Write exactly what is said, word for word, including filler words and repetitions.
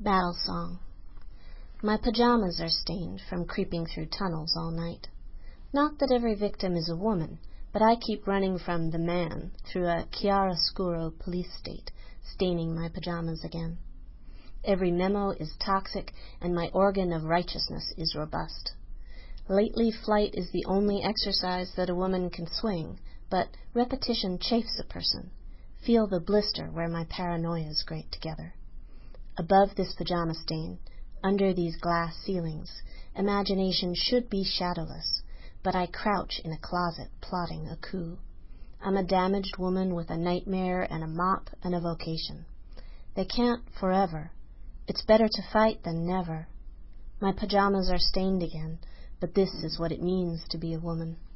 Battle Song. My pajamas are stained from creeping through tunnels all night. Not that every victim is a woman, but I keep running from the man through a chiaroscuro police state, staining my pajamas again. Every memo is toxic, and my organ of righteousness is robust. Lately, flight is the only exercise that a woman can swing, but repetition chafes a person. Feel the blister where my paranoias grate together. Above this pajama stain, under these glass ceilings, imagination should be shadowless, but I crouch in a closet plotting a coup. I'm a damaged woman with a nightmare and a mop and a vocation. They can't forever. It's better to fight than never. My pajamas are stained again, but this is what it means to be a woman.